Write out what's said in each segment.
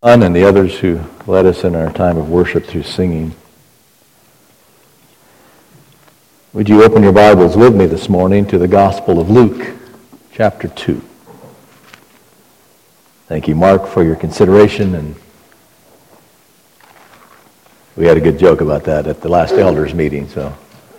And the others who led us in our time of worship through singing. Would you open your Bibles with me this morning to the Gospel of Luke, chapter 2. Thank you, Mark, for your consideration, and we had a good joke about that at the last elders meeting. So,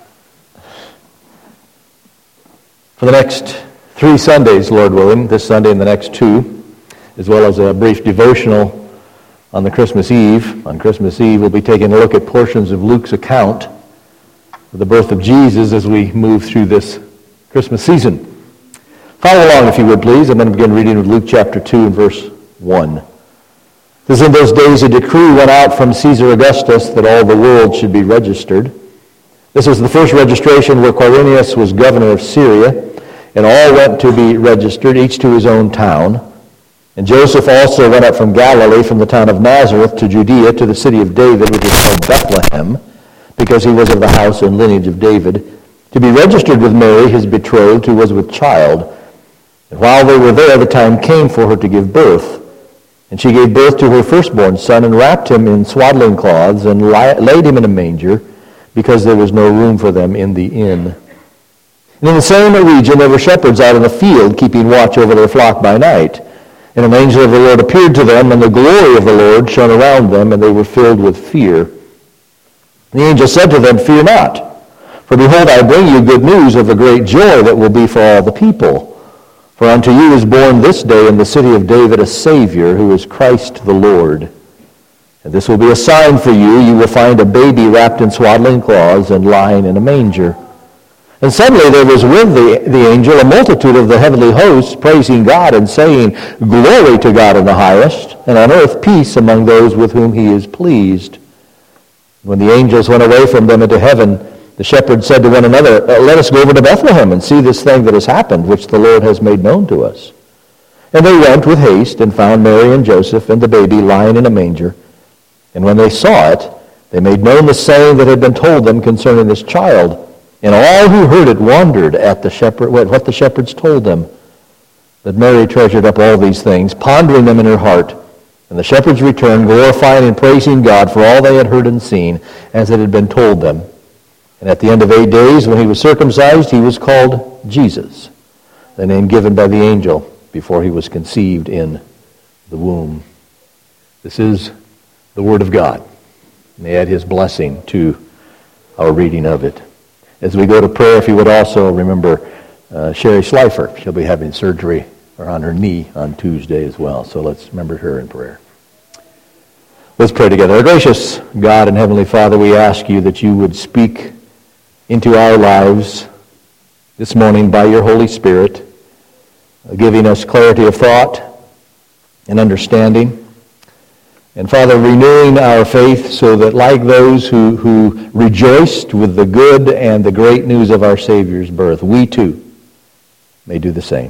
for the next 3 Sundays, Lord willing, this Sunday and the next 2, as well as a brief devotional on the Christmas Eve. On Christmas Eve, we'll be taking a look at portions of Luke's account of the birth of Jesus as we move through this Christmas season. Follow along, if you would, please. I'm going to begin reading with Luke chapter 2 and verse 1. It says, "In those days a decree went out from Caesar Augustus that all the world should be registered. This was the first registration where Quirinius was governor of Syria, and all went to be registered, each to his own town. And Joseph also went up from Galilee, from the town of Nazareth to Judea, to the city of David, which is called Bethlehem, because he was of the house and lineage of David, to be registered with Mary, his betrothed, who was with child. And while they were there, the time came for her to give birth. And she gave birth to her firstborn son, and wrapped him in swaddling cloths, and laid him in a manger, because there was no room for them in the inn. And in the same region there were shepherds out in the field, keeping watch over their flock by night. And an angel of the Lord appeared to them, and the glory of the Lord shone around them, and they were filled with fear. The angel said to them, 'Fear not, for behold, I bring you good news of a great joy that will be for all the people. For unto you is born this day in the city of David a Savior, who is Christ the Lord. And this will be a sign for you. You will find a baby wrapped in swaddling cloths and lying in a manger.' And suddenly there was with the angel a multitude of the heavenly hosts, praising God and saying, 'Glory to God in the highest, and on earth peace among those with whom he is pleased.' When the angels went away from them into heaven, the shepherds said to one another, 'Let us go over to Bethlehem and see this thing that has happened, which the Lord has made known to us.' And they went with haste and found Mary and Joseph and the baby lying in a manger. And when they saw it, they made known the saying that had been told them concerning this child. And all who heard it wondered at what the shepherds told them. But Mary treasured up all these things, pondering them in her heart. And the shepherds returned, glorifying and praising God for all they had heard and seen, as it had been told them. And at the end of 8 days, when he was circumcised, he was called Jesus, the name given by the angel before he was conceived in the womb." This is the Word of God. May add his blessing to our reading of it. As we go to prayer, if you would also remember Sherry Schleifer. She'll be having surgery on her knee on Tuesday as well. So let's remember her in prayer. Let's pray together. Our gracious God and Heavenly Father, we ask you that you would speak into our lives this morning by your Holy Spirit, giving us clarity of thought and understanding. And Father, renewing our faith so that like those who rejoiced with the good and the great news of our Savior's birth, we too may do the same.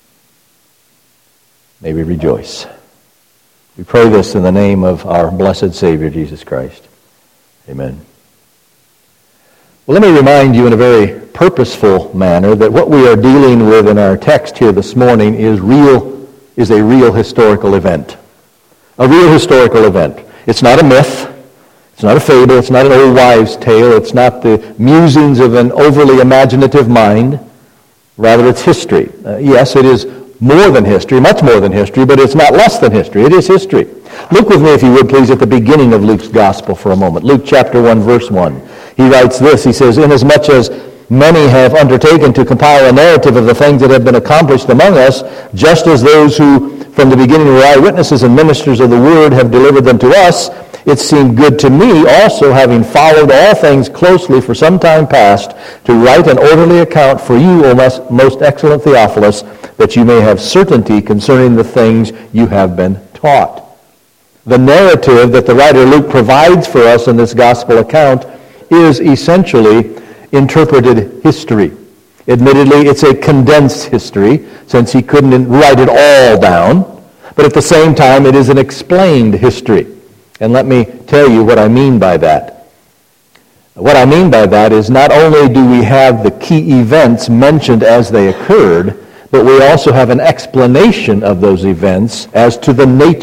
May we rejoice. We pray this in the name of our blessed Savior, Jesus Christ. Amen. Well, let me remind you in a very purposeful manner that what we are dealing with in our text here this morning is a real historical event. A real historical event. It's not a myth. It's not a fable. It's not an old wives' tale. It's not the musings of an overly imaginative mind. Rather, it's history. Yes, it is more than history, much more than history, but it's not less than history. It is history. Look with me, if you would, please, at the beginning of Luke's gospel for a moment. Luke chapter 1, verse 1. He writes this. He says, "Inasmuch as many have undertaken to compile a narrative of the things that have been accomplished among us, just as those who from the beginning were eyewitnesses and ministers of the word have delivered them to us, it seemed good to me also, having followed all things closely for some time past, to write an orderly account for you, O most excellent Theophilus, that you may have certainty concerning the things you have been taught." The narrative that the writer Luke provides for us in this gospel account is essentially interpreted history. Admittedly, it's a condensed history, since he couldn't write it all down. But at the same time, it is an explained history. And let me tell you what I mean by that. What I mean by that is not only do we have the key events mentioned as they occurred, but we also have an explanation of those events as to the nature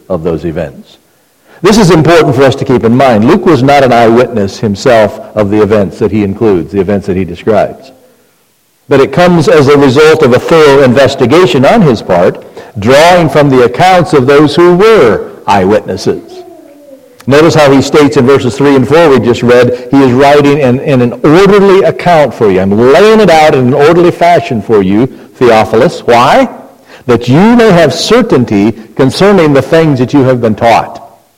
of those events. This is important for us to keep in mind. Luke was not an eyewitness himself of the events that he includes, the events that he describes. But it comes as a result of a thorough investigation on his part, drawing from the accounts of those who were eyewitnesses. Notice how he states in verses 3 and 4 we just read, he is writing in an orderly account for you. I'm laying it out in an orderly fashion for you, Theophilus. Why? That you may have certainty concerning the things that you have been taught.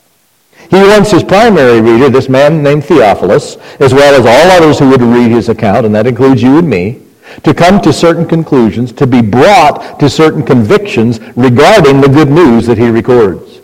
He wants his primary reader, this man named Theophilus, as well as all others who would read his account, and that includes you and me, to come to certain conclusions, to be brought to certain convictions regarding the good news that he records.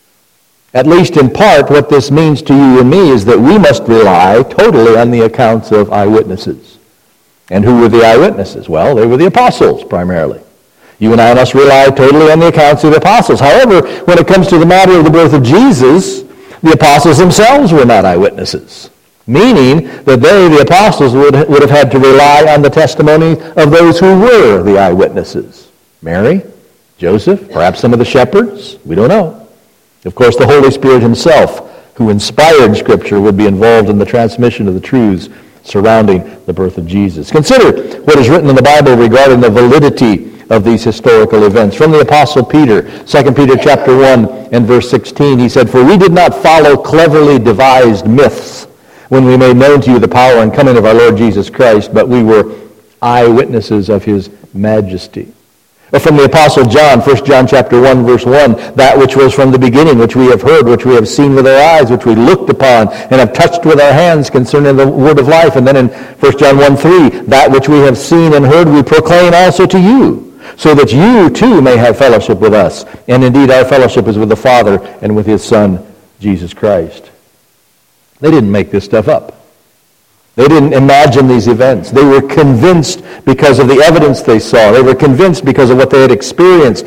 At least in part, what this means to you and me is that we must rely totally on the accounts of eyewitnesses. And who were the eyewitnesses? Well, they were the apostles, primarily. You and I must rely totally on the accounts of the apostles. However, when it comes to the matter of the birth of Jesus, the apostles themselves were not eyewitnesses, meaning that they, the apostles, would have had to rely on the testimony of those who were the eyewitnesses. Mary, Joseph, perhaps some of the shepherds, we don't know. Of course, the Holy Spirit himself, who inspired Scripture, would be involved in the transmission of the truths surrounding the birth of Jesus. Consider what is written in the Bible regarding the validity of these historical events. From the Apostle Peter, 2 Peter chapter 1 and verse 16, he said, "For we did not follow cleverly devised myths when we made known to you the power and coming of our Lord Jesus Christ, but we were eyewitnesses of his majesty." Or from the Apostle John, 1 John chapter 1, verse 1, "That which was from the beginning, which we have heard, which we have seen with our eyes, which we looked upon, and have touched with our hands concerning the word of life." And then in 1 John 1, 3, "That which we have seen and heard we proclaim also to you, so that you too may have fellowship with us. And indeed our fellowship is with the Father and with his Son, Jesus Christ." They didn't make this stuff up. They didn't imagine these events. They were convinced because of the evidence they saw. They were convinced because of what they had experienced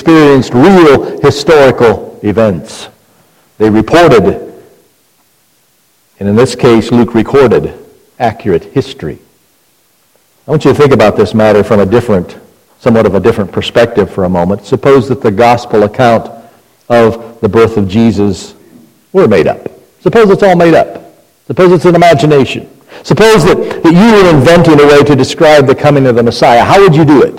real historical events. They reported, and in this case, Luke recorded, accurate history. I want you to think about this matter from somewhat of a different perspective for a moment. Suppose that the gospel account of the birth of Jesus were made up. Suppose it's all made up. Suppose it's an imagination. Suppose that you were inventing a way to describe the coming of the Messiah. How would you do it?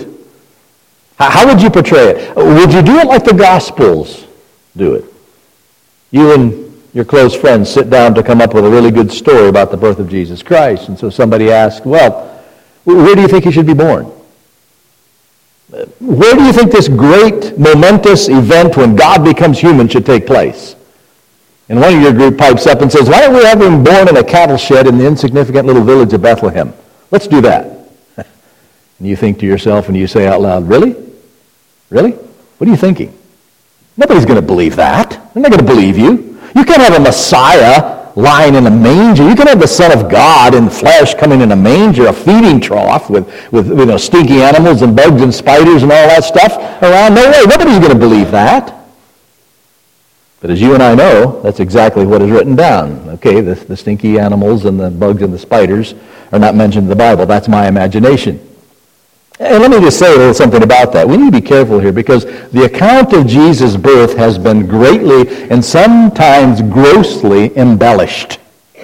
How would you portray it? Would you do it like the Gospels do it? You and your close friends sit down to come up with a really good story about the birth of Jesus Christ. And so somebody asks, well, where do you think he should be born? Where do you think this great, momentous event when God becomes human should take place? And one of your group pipes up and says, "Why don't we have him born in a cattle shed in the insignificant little village of Bethlehem? Let's do that." And you think to yourself and you say out loud, "Really? Really? What are you thinking? Nobody's going to believe that. They're not going to believe you. You can't have a Messiah lying in a manger. You can have the Son of God in flesh coming in a manger, a feeding trough with stinky animals and bugs and spiders and all that stuff around. No way. Nobody's going to believe that." But as you and I know, that's exactly what is written down. Okay, the stinky animals and the bugs and the spiders are not mentioned in the Bible. That's my imagination. And let me just say a little something about that. We need to be careful here because the account of Jesus' birth has been greatly and sometimes grossly embellished.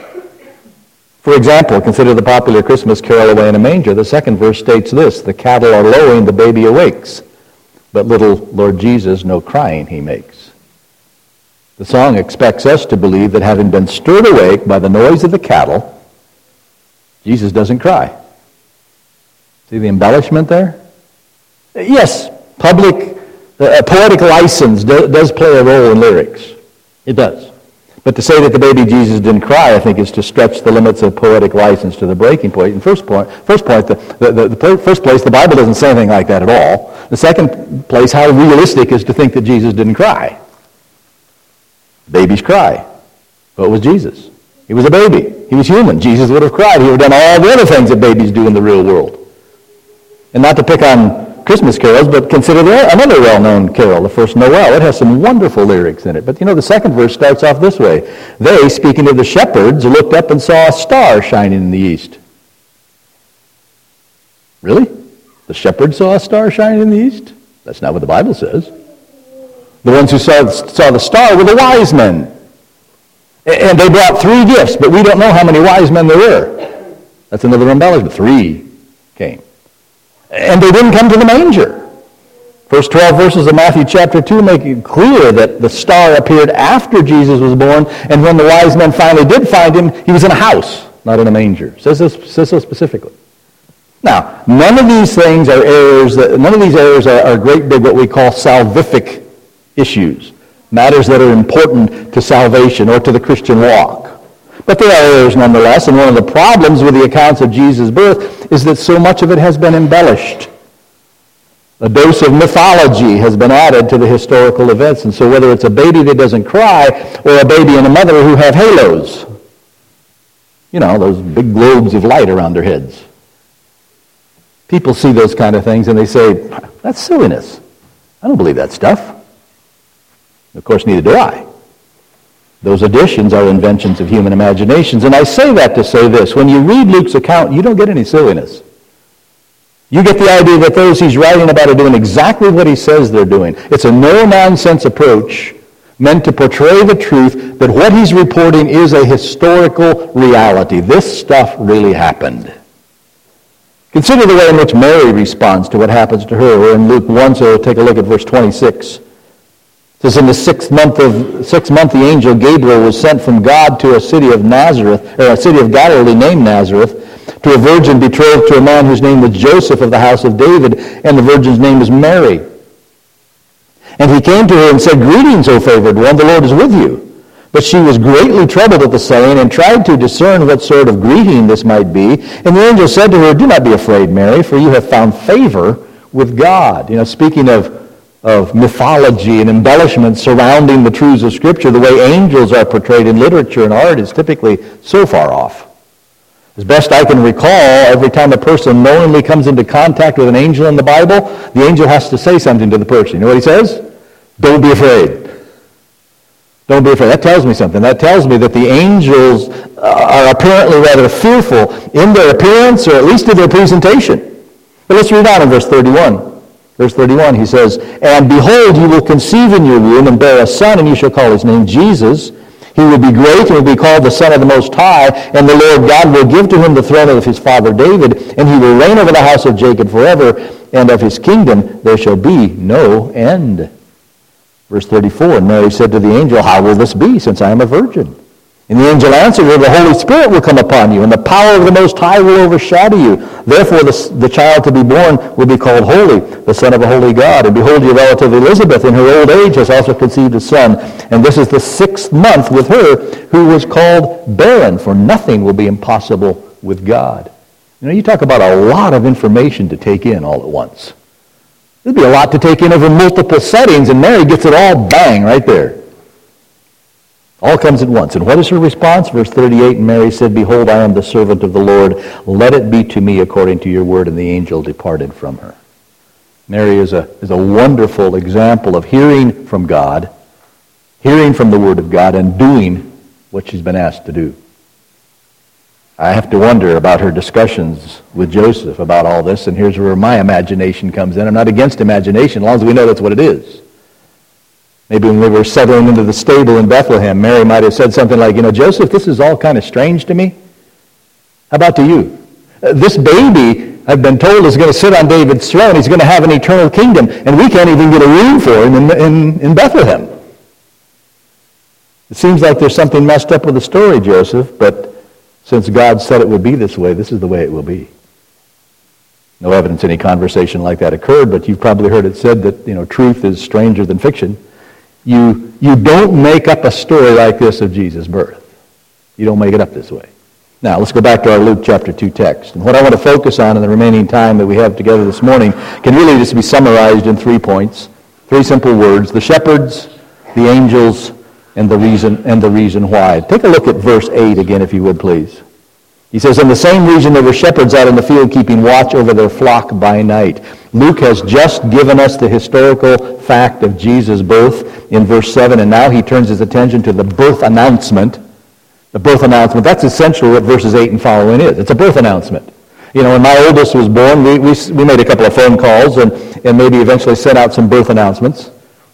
For example, consider the popular Christmas carol, "Away in a Manger." The second verse states this, "The cattle are lowing, the baby awakes, but little Lord Jesus no crying he makes." The song expects us to believe that having been stirred awake by the noise of the cattle, Jesus doesn't cry. See the embellishment there? Yes, poetic license does play a role in lyrics. It does. But to say that the baby Jesus didn't cry, I think, is to stretch the limits of poetic license to the breaking point. In the first place, the Bible doesn't say anything like that at all. The second place, how realistic is to think that Jesus didn't cry? Babies cry. What was Jesus? He was a baby. He was human. Jesus would have cried. He would have done all the other things that babies do in the real world. And not to pick on Christmas carols, but consider another well-known carol, the first Noel. It has some wonderful lyrics in it. But the second verse starts off this way. "They, speaking of the shepherds, looked up and saw a star shining in the east." Really? The shepherds saw a star shining in the east? That's not what the Bible says. The ones who saw the star were the wise men. And they brought 3 gifts, but we don't know how many wise men there were. That's another embellishment. 3 came. And they didn't come to the manger. First 12 verses of Matthew chapter 2 make it clear that the star appeared after Jesus was born, and when the wise men finally did find him, he was in a house, not in a manger. Says so specifically. Now, none of these things are errors. None of these errors are great big what we call salvific issues, matters that are important to salvation or to the Christian walk. But there are errors nonetheless, and one of the problems with the accounts of Jesus' birth is that so much of it has been embellished. A dose of mythology has been added to the historical events, and so whether it's a baby that doesn't cry or a baby and a mother who have halos, those big globes of light around their heads, people see those kind of things and they say, that's silliness. I don't believe that stuff. Of course, neither do I. Those additions are inventions of human imaginations. And I say that to say this. When you read Luke's account, you don't get any silliness. You get the idea that those he's writing about are doing exactly what he says they're doing. It's a no-nonsense approach meant to portray the truth that what he's reporting is a historical reality. This stuff really happened. Consider the way in which Mary responds to what happens to her. We're in Luke 1, so take a look at verse 26. It says, in the sixth month, the angel Gabriel was sent from God to a city of Galilee named Nazareth, to a virgin betrothed to a man whose name was Joseph of the house of David, and the virgin's name was Mary. And he came to her and said, greetings, O favored one, the Lord is with you. But she was greatly troubled at the saying, and tried to discern what sort of greeting this might be. And the angel said to her, do not be afraid, Mary, for you have found favor with God. Speaking of mythology and embellishment surrounding the truths of Scripture, the way angels are portrayed in literature and art is typically so far off. As best I can recall, every time a person knowingly comes into contact with an angel in the Bible, the angel has to say something to the person. You know what he says? Don't be afraid. Don't be afraid. That tells me something. That tells me that the angels are apparently rather fearful in their appearance, or at least in their presentation. But let's read on in verse 31. Verse 31, he says, and behold, you will conceive in your womb and bear a son, and you shall call his name Jesus. He will be great and will be called the Son of the Most High, and the Lord God will give to him the throne of his father David, and he will reign over the house of Jacob forever, and of his kingdom there shall be no end. Verse 34, and Mary said to the angel, how will this be, since I am a virgin? And the angel answered her, the Holy Spirit will come upon you, and the power of the Most High will overshadow you. Therefore the child to be born will be called Holy, the Son of a Holy God. And behold, your relative Elizabeth in her old age has also conceived a son. And this is the 6th month with her who was called barren, for nothing will be impossible with God. You talk about a lot of information to take in all at once. There'd be a lot to take in over multiple settings, and Mary gets it all bang right there. All comes at once. And what is her response? Verse 38, and Mary said, behold, I am the servant of the Lord. Let it be to me according to your word. And the angel departed from her. Mary is a wonderful example of hearing from God, hearing from the word of God, and doing what she's been asked to do. I have to wonder about her discussions with Joseph about all this, and here's where my imagination comes in. I'm not against imagination, as long as we know that's what it is. Maybe when we were settling into the stable in Bethlehem, Mary might have said something like, Joseph, this is all kind of strange to me. How about to you? This baby, I've been told, is going to sit on David's throne. He's going to have an eternal kingdom, and we can't even get a room for him in Bethlehem. It seems like there's something messed up with the story, Joseph, but since God said it would be this way, this is the way it will be. No evidence any conversation like that occurred, but you've probably heard it said that, truth is stranger than fiction. You don't make up a story like this of Jesus' birth. You don't make it up this way. Now, let's go back to our Luke chapter 2 text. And what I want to focus on in the remaining time that we have together this morning can really just be summarized in 3 points, 3 simple words: the shepherds, the angels, and the reason why. Take a look at verse 8 again, if you would, please. He says, in the same region there were shepherds out in the field keeping watch over their flock by night. Luke has just given us the historical fact of Jesus' birth in verse 7, and now he turns his attention to the birth announcement. The birth announcement, that's essentially what verses 8 and following is. It's a birth announcement. When my oldest was born, we made a couple of phone calls and maybe eventually sent out some birth announcements.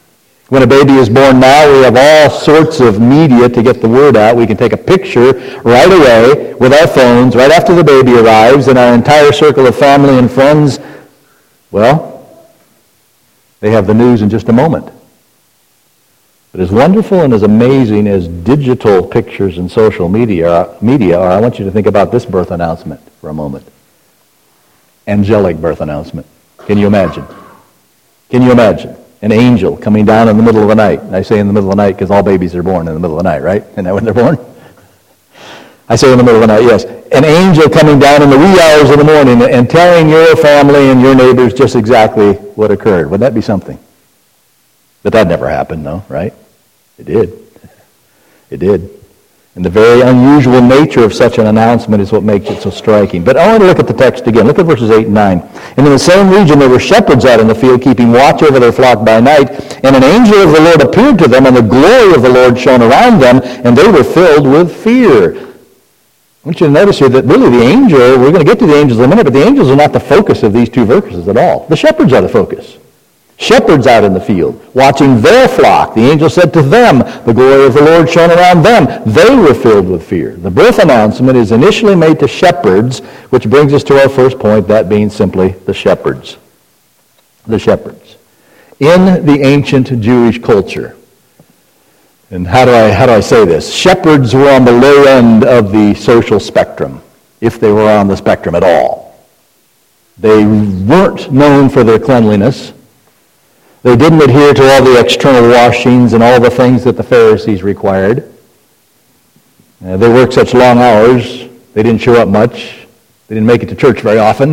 When a baby is born now, we have all sorts of media to get the word out. We can take a picture right away with our phones right after the baby arrives, and our entire circle of family and friends, well, they have the news in just a moment. But as wonderful and as amazing as digital pictures and social media are, I want you to think about this birth announcement for a moment. Angelic birth announcement. Can you imagine? Can you imagine? An angel coming down in the middle of the night. And I say in the middle of the night because all babies are born in the middle of the night, right? Isn't that when they're born? I say in the middle of the night, yes. An angel coming down in the wee hours of the morning and telling your family and your neighbors just exactly what occurred. Would that be something? But that never happened, though, right? It did. It did. And the very unusual nature of such an announcement is what makes it so striking. But I want to look at the text again. Look at verses 8 and 9. And in the same region there were shepherds out in the field, keeping watch over their flock by night. And an angel of the Lord appeared to them, and the glory of the Lord shone around them, and they were filled with fear. I want you to notice here that really the angel, we're going to get to the angels in a minute, but the angels are not the focus of these two verses at all. The shepherds are the focus. Shepherds out in the field, watching their flock. The angel said to them, the glory of the Lord shone around them. They were filled with fear. The birth announcement is initially made to shepherds, which brings us to our first point, that being simply the shepherds. The shepherds. In the ancient Jewish culture, and how do I say this? Shepherds were on the low end of the social spectrum, if they were on the spectrum at all. They weren't known for their cleanliness. They didn't adhere to all the external washings and all the things that the Pharisees required. They worked such long hours, they didn't show up much. They didn't make it to church very often.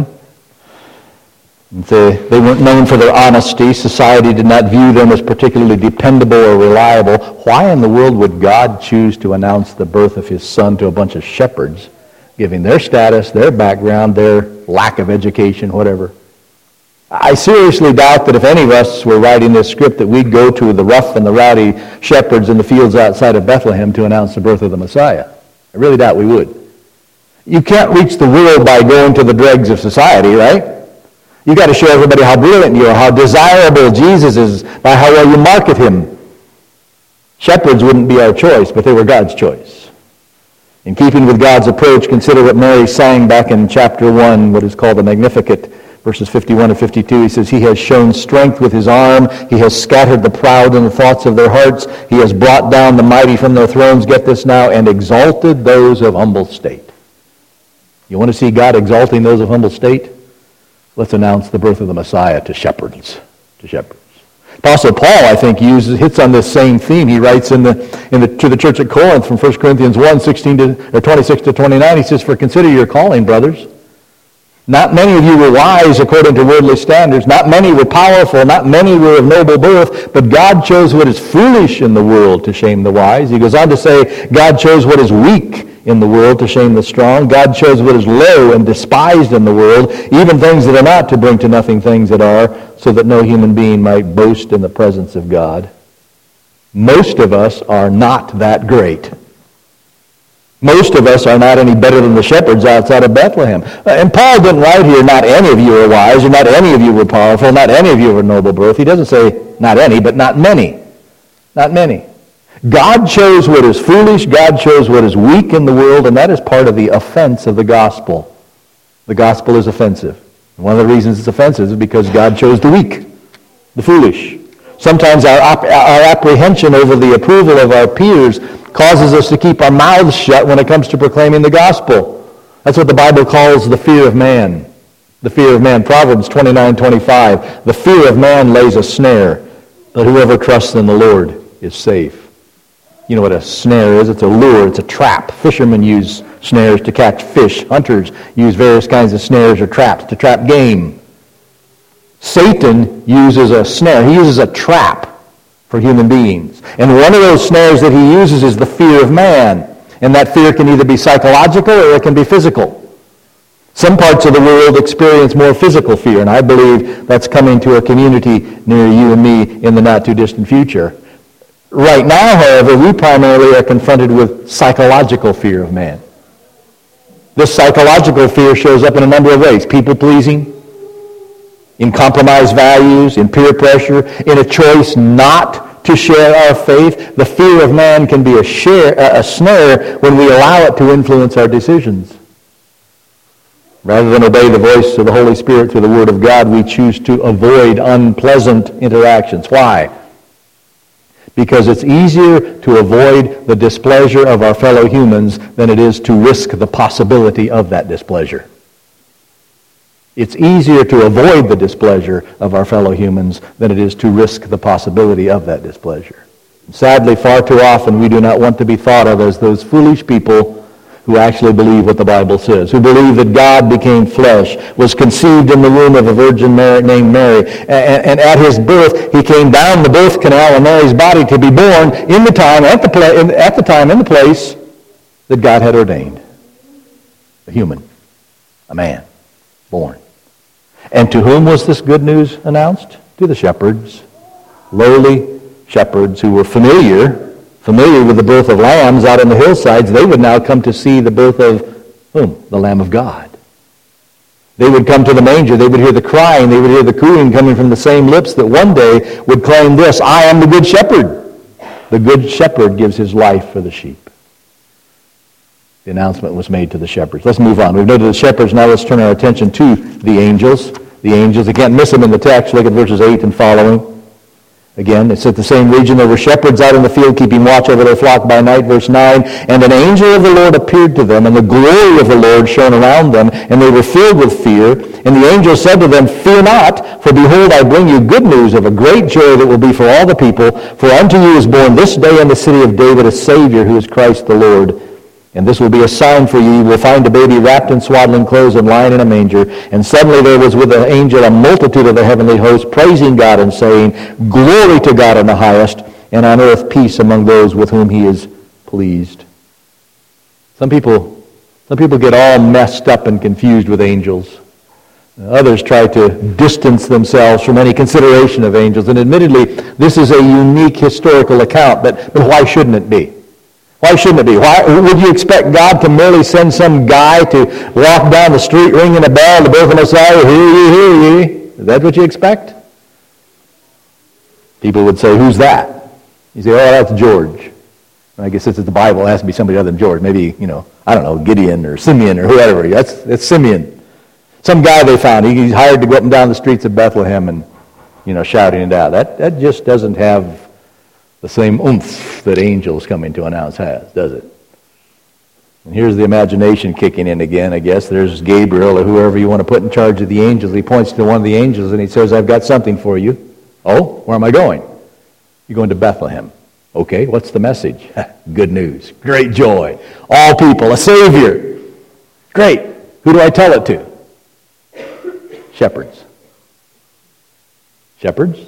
They weren't known for their honesty. Society did not view them as particularly dependable or reliable. Why in the world would God choose to announce the birth of his son to a bunch of shepherds, giving their status, their background, their lack of education, whatever? I seriously doubt that if any of us were writing this script that we'd go to the rough and the rowdy shepherds in the fields outside of Bethlehem to announce the birth of the Messiah. I really doubt we would. You can't reach the world by going to the dregs of society, right? You got to show everybody how brilliant you are, how desirable Jesus is by how well you market him. Shepherds wouldn't be our choice, but they were God's choice. In keeping with God's approach, consider what Mary sang back in chapter 1, what is called the Magnificat. Verses 51 and 52, he says, he has shown strength with his arm. He has scattered the proud in the thoughts of their hearts. He has brought down the mighty from their thrones, get this now, and exalted those of humble state. You want to see God exalting those of humble state? Let's announce the birth of the Messiah to shepherds. To shepherds. Apostle Paul, I think, hits on this same theme. He writes to the church at Corinth from 1 Corinthians 1, 26 to 29. He says, for consider your calling, brothers. Not many of you were wise according to worldly standards. Not many were powerful. Not many were of noble birth. But God chose what is foolish in the world to shame the wise. He goes on to say, God chose what is weak in the world to shame the strong. God chose what is low and despised in the world, even things that are not, to bring to nothing things that are, so that no human being might boast in the presence of God. Most of us are not that great. Most of us are not any better than the shepherds outside of Bethlehem. And Paul didn't write here, not any of you are wise, or not any of you were powerful, not any of you were noble birth. He doesn't say not any, but not many. Not many. God chose what is foolish, God chose what is weak in the world, and that is part of the offense of the gospel. The gospel is offensive. And one of the reasons it's offensive is because God chose the weak, the foolish. Sometimes our apprehension over the approval of our peers causes us to keep our mouths shut when it comes to proclaiming the gospel. That's what the Bible calls the fear of man. The fear of man. Proverbs 29:25. The fear of man lays a snare, but whoever trusts in the Lord is safe. You know what a snare is? It's a lure. It's a trap. Fishermen use snares to catch fish. Hunters use various kinds of snares or traps to trap game. Satan uses a snare. He uses a trap for human beings. And one of those snares that he uses is the fear of man. And that fear can either be psychological or it can be physical. Some parts of the world experience more physical fear, and I believe that's coming to a community near you and me in the not-too-distant future. Right now, however, we primarily are confronted with psychological fear of man. This psychological fear shows up in a number of ways. People-pleasing, in compromised values, in peer pressure, in a choice not to share our faith. The fear of man can be a snare when we allow it to influence our decisions. Rather than obey the voice of the Holy Spirit through the Word of God, we choose to avoid unpleasant interactions. Why? Because it's easier to avoid the displeasure of our fellow humans than it is to risk the possibility of that displeasure. It's easier to avoid the displeasure of our fellow humans than it is to risk the possibility of that displeasure. Sadly, far too often we do not want to be thought of as those foolish people who actually believe what the Bible says, who believe that God became flesh, was conceived in the womb of a virgin named Mary, and at his birth he came down the birth canal of Mary's body to be born in the time, at the time, in the place that God had ordained. A human, a man, born. And to whom was this good news announced? To the shepherds, lowly shepherds who were familiar with the birth of lambs out on the hillsides. They would now come to see the birth of whom? The Lamb of God. They would come to the manger. They would hear the crying. They would hear the cooing coming from the same lips that one day would claim this: I am the good shepherd. The good shepherd gives his life for the sheep. The announcement was made to the shepherds. Let's move on. We've noted the shepherds. Now let's turn our attention to the angels. The angels, you can't miss them in the text. Look at verses 8 and following. Again, it's at the same region. There were shepherds out in the field keeping watch over their flock by night. Verse 9, and an angel of the Lord appeared to them, and the glory of the Lord shone around them, and they were filled with fear. And the angel said to them, fear not, for behold, I bring you good news of a great joy that will be for all the people. For unto you is born this day in the city of David a Savior, who is Christ the Lord. And this will be a sign for you. You will find a baby wrapped in swaddling clothes and lying in a manger. And suddenly there was with the angel a multitude of the heavenly host, praising God and saying, glory to God in the highest, and on earth peace among those with whom he is pleased. Some people get all messed up and confused with angels. Others try to distance themselves from any consideration of angels. And admittedly, this is a unique historical account, but why shouldn't it be? Why shouldn't it be? Why would you expect God to merely send some guy to walk down the street ringing a bell, the birth of Messiah, hear ye, hear ye? Is that what you expect? People would say, who's that? You say, oh, that's George. I guess since it's the Bible, it has to be somebody other than George. Maybe, I don't know, Gideon or Simeon or whoever. That's Simeon. Some guy they found. He's hired to go up and down the streets of Bethlehem and, shouting it out. That just doesn't have the same oomph that angels coming to announce has, does it? And here's the imagination kicking in again, I guess. There's Gabriel or whoever you want to put in charge of the angels. He points to one of the angels and he says, I've got something for you. Oh, where am I going? You're going to Bethlehem. Okay, what's the message? Good news. Great joy. All people, a Savior. Great. Who do I tell it to? Shepherds. Shepherds?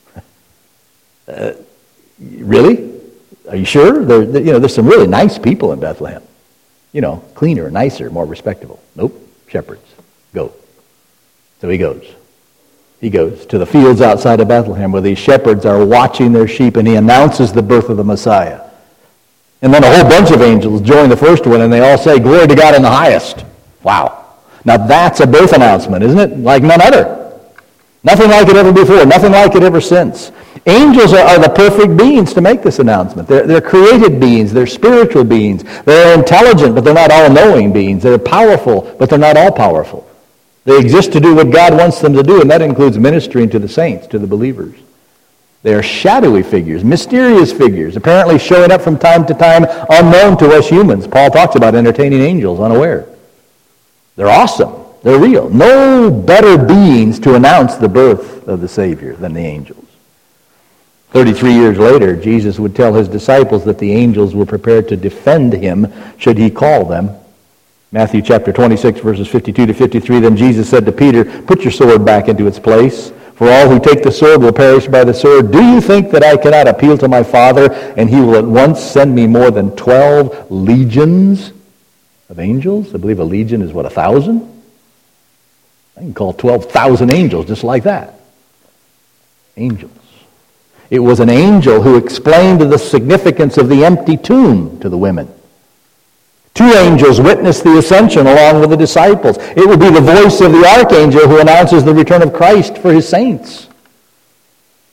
Really? Are you sure? There's some really nice people in Bethlehem. Cleaner, nicer, more respectable. Nope. Shepherds. Go. So he goes. He goes to the fields outside of Bethlehem where these shepherds are watching their sheep, and he announces the birth of the Messiah. And then a whole bunch of angels join the first one, and they all say, glory to God in the highest. Wow. Now that's a birth announcement, isn't it? Like none other. Nothing like it ever before. Nothing like it ever since. Angels are the perfect beings to make this announcement. They're created beings. They're spiritual beings. They're intelligent, but they're not all-knowing beings. They're powerful, but they're not all-powerful. They exist to do what God wants them to do, and that includes ministering to the saints, to the believers. They are shadowy figures, mysterious figures, apparently showing up from time to time, unknown to us humans. Paul talks about entertaining angels unaware. They're awesome. They're real. No better beings to announce the birth of the Savior than the angels. 33 years later, Jesus would tell his disciples that the angels were prepared to defend him should he call them. Matthew chapter 26, verses 52 to 53, then Jesus said to Peter, put your sword back into its place, for all who take the sword will perish by the sword. Do you think that I cannot appeal to my Father, and he will at once send me more than 12 legions of angels? I believe a legion is, 1,000? I can call 12,000 angels just like that. Angels. It was an angel who explained the significance of the empty tomb to the women. 2 angels witnessed the ascension along with the disciples. It will be the voice of the archangel who announces the return of Christ for his saints.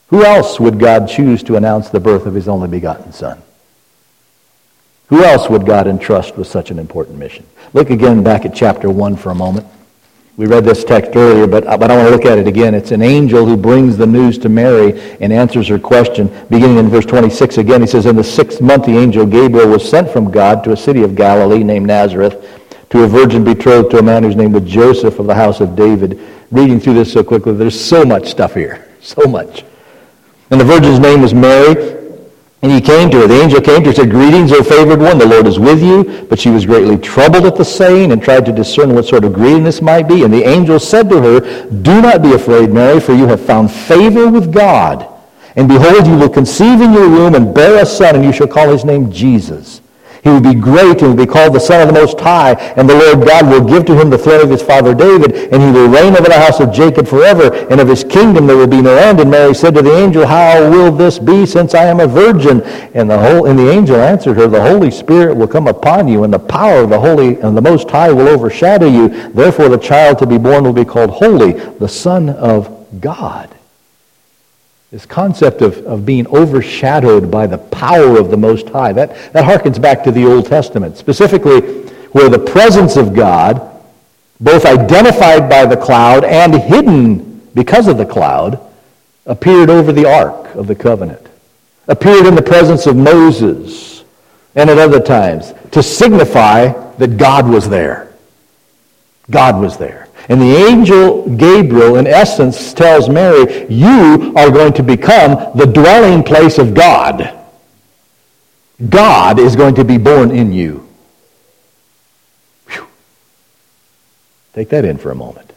Who else would God choose to announce the birth of his only begotten Son? Who else would God entrust with such an important mission? Look again back at chapter 1 for a moment. We read this text earlier, but I want to look at it again. It's an angel who brings the news to Mary and answers her question. Beginning in verse 26 again, he says, "In the 6th month the angel Gabriel was sent from God to a city of Galilee named Nazareth, to a virgin betrothed to a man whose name was Joseph of the house of David." Reading through this so quickly, there's so much stuff here. So much. "And the virgin's name was Mary. And he came to her. The angel came to her and said, 'Greetings, O favored one, the Lord is with you.' But she was greatly troubled at the saying and tried to discern what sort of greeting this might be. And the angel said to her, 'Do not be afraid, Mary, for you have found favor with God. And behold, you will conceive in your womb and bear a son, and you shall call his name Jesus. He will be great and will be called the Son of the Most High, and the Lord God will give to him the throne of his father David, and he will reign over the house of Jacob forever, and of his kingdom there will be no end.' And Mary said to the angel, 'How will this be, since I am a virgin?' And the angel answered her, 'The Holy Spirit will come upon you, and the power of the Holy and the Most High will overshadow you. Therefore the child to be born will be called Holy, the Son of God.'" This concept of being overshadowed by the power of the Most High, that harkens back to the Old Testament, specifically where the presence of God, both identified by the cloud and hidden because of the cloud, appeared over the Ark of the Covenant, appeared in the presence of Moses, and at other times, to signify that God was there. God was there. And the angel Gabriel, in essence, tells Mary, you are going to become the dwelling place of God. God is going to be born in you. Whew. Take that in for a moment.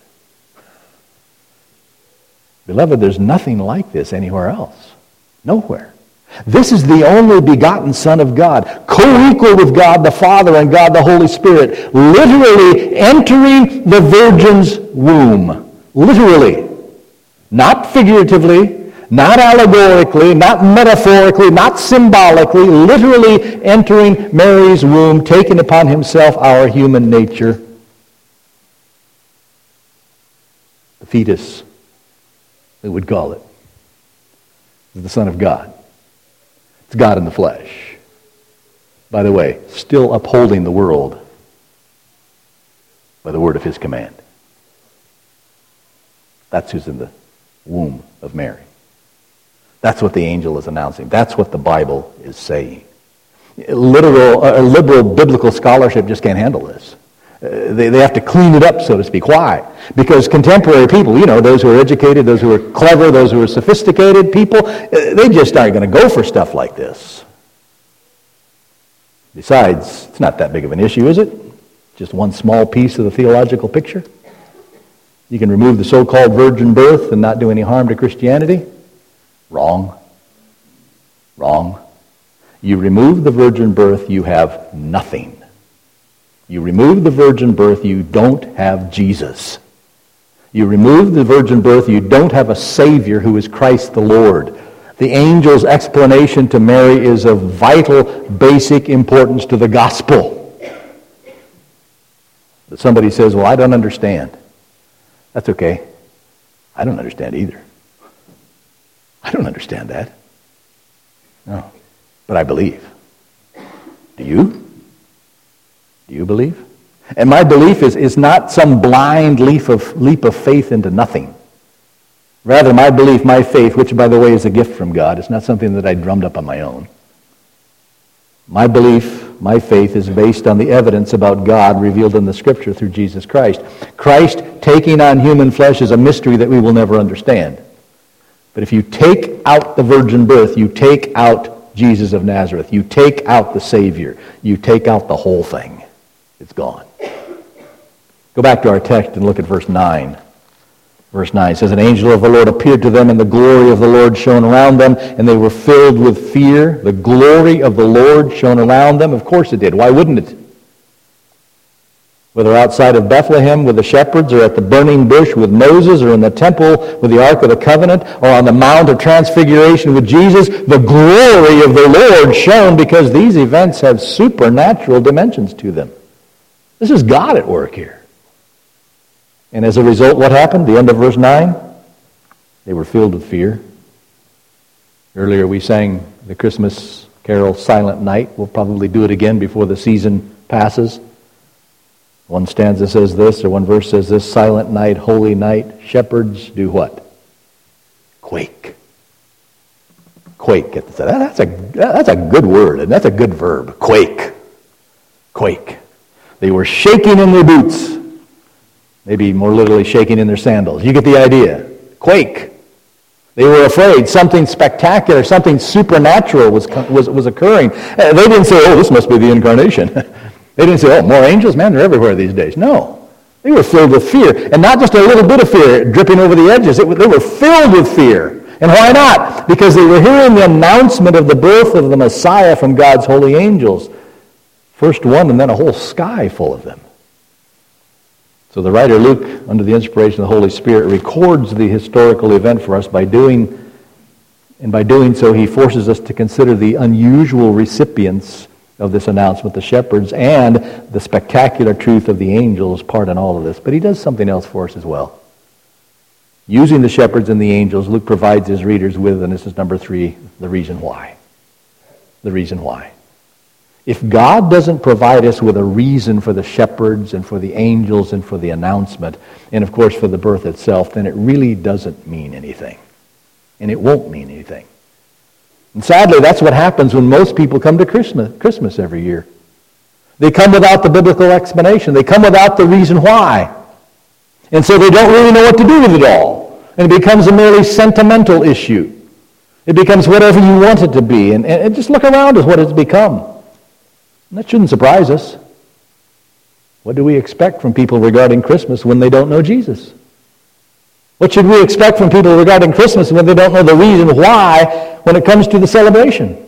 Beloved, there's nothing like this anywhere else. Nowhere. This is the only begotten Son of God, co-equal with God the Father and God the Holy Spirit, literally entering the virgin's womb. Literally. Not figuratively, not allegorically, not metaphorically, not symbolically, literally entering Mary's womb, taking upon himself our human nature. The fetus, we would call it, is the Son of God. It's God in the flesh. By the way, still upholding the world by the word of his command. That's who's in the womb of Mary. That's what the angel is announcing. That's what the Bible is saying. Liberal biblical scholarship just can't handle this. They have to clean it up, so to speak. Why? Because contemporary people, those who are educated, those who are clever, those who are sophisticated people, they just aren't going to go for stuff like this. Besides, it's not that big of an issue, is it? Just one small piece of the theological picture. You can remove the so-called virgin birth and not do any harm to Christianity. Wrong. Wrong. You remove the virgin birth, you have nothing. You remove the virgin birth, you don't have Jesus. You remove the virgin birth, you don't have a Savior who is Christ the Lord. The angel's explanation to Mary is of vital, basic importance to the gospel. But somebody says, well, I don't understand. That's okay. I don't understand either. I don't understand that. No. But I believe. Do you? Do you believe? And my belief is not some blind leap of faith into nothing. Rather, my belief, my faith, which by the way is a gift from God, it's not something that I drummed up on my own. My belief, my faith is based on the evidence about God revealed in the Scripture through Jesus Christ. Christ taking on human flesh is a mystery that we will never understand. But if you take out the virgin birth, you take out Jesus of Nazareth, you take out the Savior, you take out the whole thing. It's gone. Go back to our text and look at verse 9. Verse 9 says, "An angel of the Lord appeared to them, and the glory of the Lord shone around them, and they were filled with fear." The glory of the Lord shone around them. Of course it did. Why wouldn't it? Whether outside of Bethlehem with the shepherds, or at the burning bush with Moses, or in the temple with the Ark of the Covenant, or on the Mount of Transfiguration with Jesus, the glory of the Lord shone, because these events have supernatural dimensions to them. This is God at work here. And as a result, what happened? The end of verse 9? They were filled with fear. Earlier we sang the Christmas carol, Silent Night. We'll probably do it again before the season passes. One stanza says this, or one verse says this, Silent night, holy night, shepherds do what? Quake. Quake. That's a good word, and that's a good verb. Quake. Quake. They were shaking in their boots. Maybe more literally shaking in their sandals. You get the idea. Quake. They were afraid something spectacular, something supernatural was occurring. They didn't say, oh, this must be the incarnation. They didn't say, oh, more angels? Man, they're everywhere these days. No. They were filled with fear. And not just a little bit of fear dripping over the edges. They were filled with fear. And why not? Because they were hearing the announcement of the birth of the Messiah from God's holy angels. First one and then a whole sky full of them. So the writer Luke, under the inspiration of the Holy Spirit, records the historical event for us by doing so he forces us to consider the unusual recipients of this announcement, the shepherds, and the spectacular truth of the angels' part in all of this. But he does something else for us as well. Using the shepherds and the angels, Luke provides his readers with, and this is number 3, the reason why. The reason why. If God doesn't provide us with a reason for the shepherds and for the angels and for the announcement, and of course for the birth itself, then it really doesn't mean anything. And it won't mean anything. And sadly, that's what happens when most people come to Christmas every year. They come without the biblical explanation. They come without the reason why. And so they don't really know what to do with it all. And it becomes a merely sentimental issue. It becomes whatever you want it to be. And just look around at what it's become. And that shouldn't surprise us. What do we expect from people regarding Christmas when they don't know Jesus? What should we expect from people regarding Christmas when they don't know the reason why when it comes to the celebration?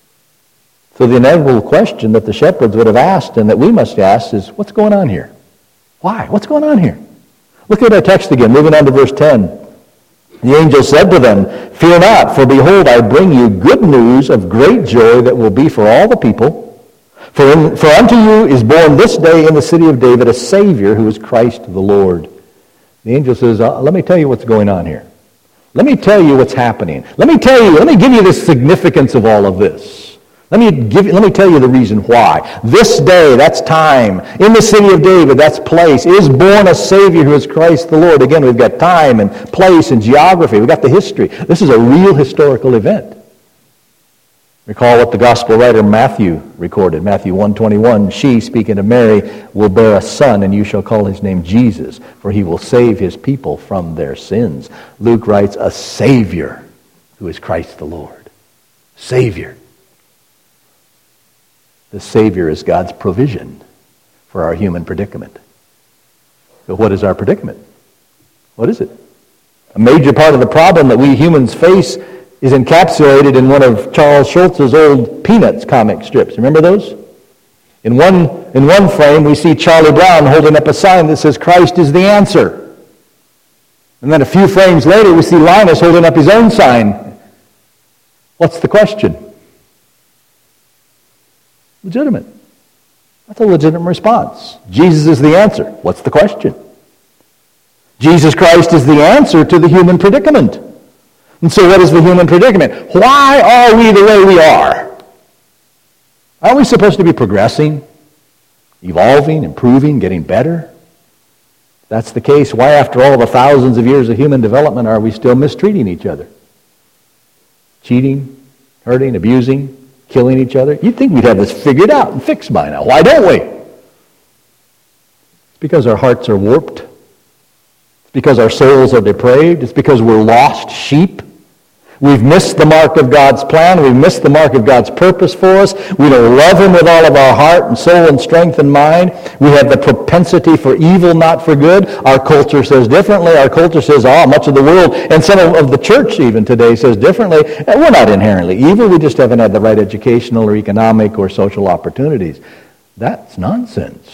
So the inevitable question that the shepherds would have asked and that we must ask is, what's going on here? Why? What's going on here? Look at our text again, moving on to verse 10. The angel said to them, "Fear not, for behold, I bring you good news of great joy that will be for all the people. For unto you is born this day in the city of David a Savior who is Christ the Lord." The angel says, let me tell you what's going on here. Let me tell you what's happening. Let me give you the significance of all of this. Let me tell you the reason why. This day, that's time, in the city of David, that's place, is born a Savior who is Christ the Lord. Again, we've got time and place and geography. We've got the history. This is a real historical event. Recall what the gospel writer Matthew recorded. Matthew 1:21, "She," speaking of Mary, "will bear a son, and you shall call his name Jesus, for he will save his people from their sins." Luke writes, a Savior who is Christ the Lord. Savior. The Savior is God's provision for our human predicament. But what is our predicament? What is it? A major part of the problem that we humans face is encapsulated in one of Charles Schulz's old Peanuts comic strips. Remember those? In one frame, we see Charlie Brown holding up a sign that says, "Christ is the answer." And then a few frames later, we see Linus holding up his own sign. What's the question? Legitimate. That's a legitimate response. Jesus is the answer. What's the question? Jesus Christ is the answer to the human predicament. And so what is the human predicament? Why are we the way we are? Aren't we supposed to be progressing, evolving, improving, getting better? If that's the case, why after all the thousands of years of human development are we still mistreating each other? Cheating, hurting, abusing, killing each other? You'd think we'd have this figured out and fixed by now. Why don't we? It's because our hearts are warped. It's because our souls are depraved. It's because we're lost sheep. We've missed the mark of God's plan. We've missed the mark of God's purpose for us. We don't love Him with all of our heart and soul and strength and mind. We have the propensity for evil, not for good. Our culture says differently. Our culture says, much of the world, and some of the church even today says differently. We're not inherently evil. We just haven't had the right educational or economic or social opportunities. That's nonsense.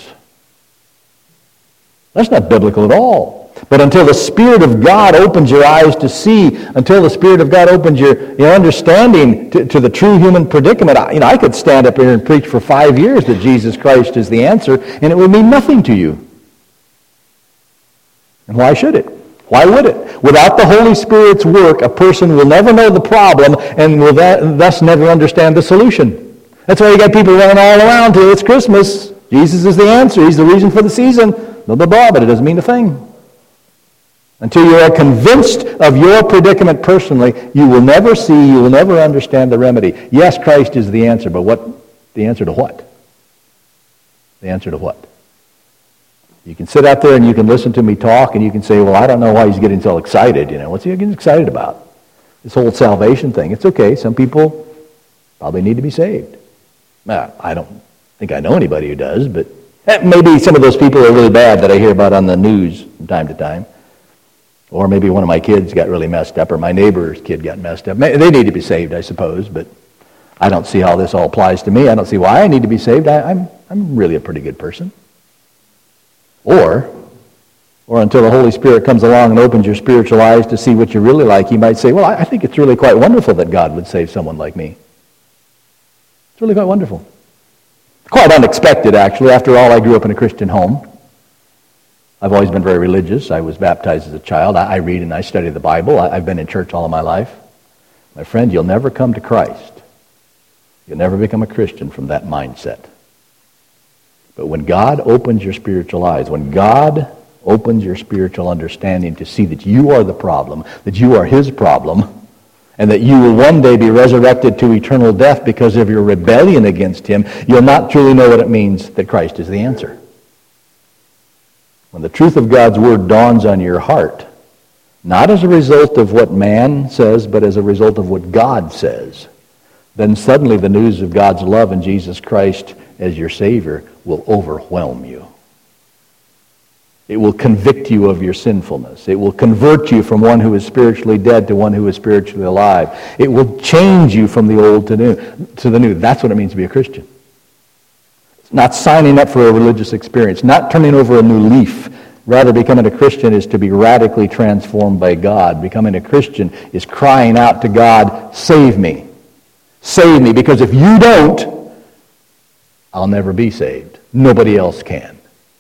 That's not biblical at all. But until the Spirit of God opens your eyes to see, until the Spirit of God opens your understanding to the true human predicament, I could stand up here and preach for 5 years that Jesus Christ is the answer, and it would mean nothing to you. And why should it? Why would it? Without the Holy Spirit's work, a person will never know the problem and will thus never understand the solution. That's why you got people running all around till it's Christmas. Jesus is the answer. He's the reason for the season. Blah, blah, blah, but it doesn't mean a thing. Until you are convinced of your predicament personally, you will never see, you will never understand the remedy. Yes, Christ is the answer, but the answer to what? The answer to what? You can sit out there and you can listen to me talk and you can say, well, I don't know why he's getting so excited. What's he getting excited about? This whole salvation thing. It's okay. Some people probably need to be saved. I don't think I know anybody who does, but maybe some of those people are really bad that I hear about on the news from time to time. Or maybe one of my kids got really messed up, or my neighbor's kid got messed up. They need to be saved, I suppose, but I don't see how this all applies to me. I don't see why I need to be saved. I'm really a pretty good person. Or until the Holy Spirit comes along and opens your spiritual eyes to see what you're really like, you might say, well, I think it's really quite wonderful that God would save someone like me. It's really quite wonderful. Quite unexpected, actually. After all, I grew up in a Christian home. I've always been very religious. I was baptized as a child. I read and I study the Bible. I've been in church all of my life. My friend, you'll never come to Christ. You'll never become a Christian from that mindset. But when God opens your spiritual eyes, when God opens your spiritual understanding to see that you are the problem, that you are his problem, and that you will one day be resurrected to eternal death because of your rebellion against him, you'll not truly know what it means that Christ is the answer. When the truth of God's word dawns on your heart, not as a result of what man says, but as a result of what God says, then suddenly the news of God's love in Jesus Christ as your Savior will overwhelm you. It will convict you of your sinfulness. It will convert you from one who is spiritually dead to one who is spiritually alive. It will change you from the old to the new. That's what it means to be a Christian. Not signing up for a religious experience, not turning over a new leaf. Rather, becoming a Christian is to be radically transformed by God. Becoming a Christian is crying out to God, save me. Save me, because if you don't, I'll never be saved. Nobody else can.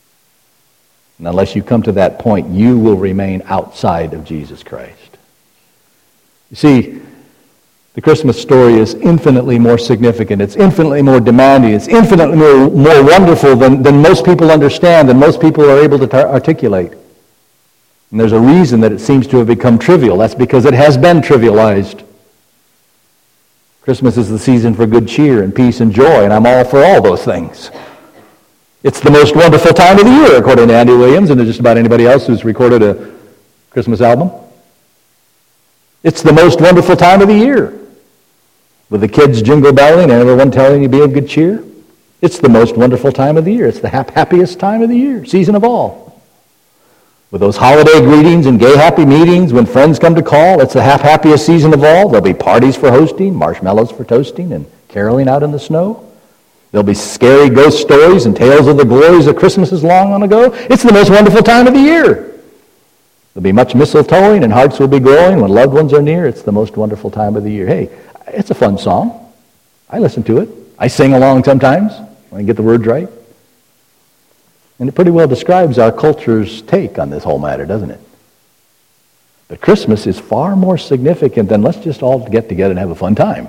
And unless you come to that point, you will remain outside of Jesus Christ. You see, the Christmas story is infinitely more significant. It's infinitely more demanding. It's infinitely more wonderful than most people understand, than most people are able to articulate. And there's a reason that it seems to have become trivial. That's because it has been trivialized. Christmas is the season for good cheer and peace and joy, and I'm all for all those things. It's the most wonderful time of the year, according to Andy Williams and to just about anybody else who's recorded a Christmas album. It's the most wonderful time of the year, with the kids jingle belling and everyone telling you be of good cheer. It's the most wonderful time of the year. It's the happiest time of the year, season of all. With those holiday greetings and gay happy meetings when friends come to call, it's the happiest season of all. There'll be parties for hosting, marshmallows for toasting, and caroling out in the snow. There'll be scary ghost stories and tales of the glories of Christmases long ago. It's the most wonderful time of the year. There'll be much mistletoeing and hearts will be glowing when loved ones are near. It's the most wonderful time of the year. Hey, it's a fun song. I listen to it. I sing along sometimes when I get the words right. And it pretty well describes our culture's take on this whole matter, doesn't it? But Christmas is far more significant than let's just all get together and have a fun time.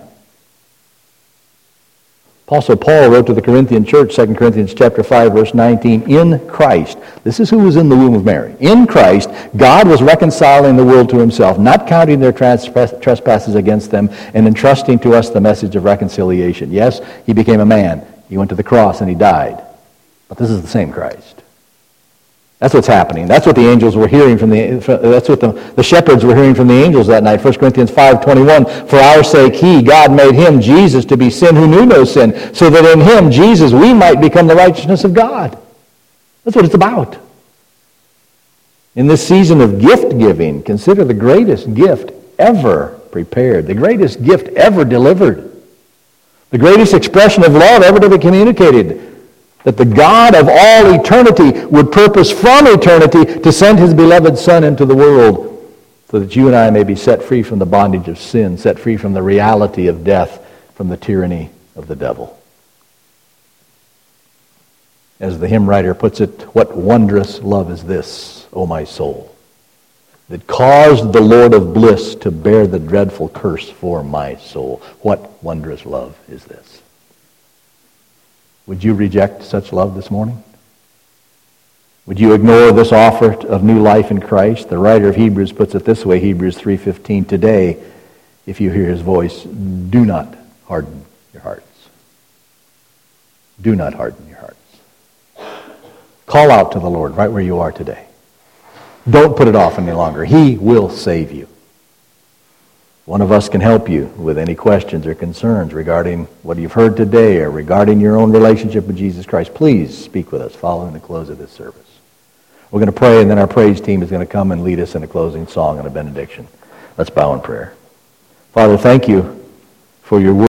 Apostle Paul wrote to the Corinthian church, 2 Corinthians chapter 5, verse 19, in Christ. This is who was in the womb of Mary. In Christ, God was reconciling the world to himself, not counting their trespasses against them, and entrusting to us the message of reconciliation. Yes, he became a man. He went to the cross and he died. But this is the same Christ. That's what's happening. That's what the angels were hearing that's what the shepherds were hearing from the angels that night. 1 Corinthians 5:21, for our sake he, God, made him, Jesus, to be sin who knew no sin, so that in him, Jesus, we might become the righteousness of God. That's what it's about. In this season of gift giving, consider the greatest gift ever prepared, the greatest gift ever delivered, the greatest expression of love ever to be communicated, that the God of all eternity would purpose from eternity to send his beloved Son into the world so that you and I may be set free from the bondage of sin, set free from the reality of death, from the tyranny of the devil. As the hymn writer puts it, what wondrous love is this, O my soul, that caused the Lord of bliss to bear the dreadful curse for my soul. What wondrous love is this? Would you reject such love this morning? Would you ignore this offer of new life in Christ? The writer of Hebrews puts it this way, Hebrews 3:15, today, if you hear his voice, do not harden your hearts. Do not harden your hearts. Call out to the Lord right where you are today. Don't put it off any longer. He will save you. One of us can help you with any questions or concerns regarding what you've heard today or regarding your own relationship with Jesus Christ. Please speak with us following the close of this service. We're going to pray, and then our praise team is going to come and lead us in a closing song and a benediction. Let's bow in prayer. Father, thank you for your word.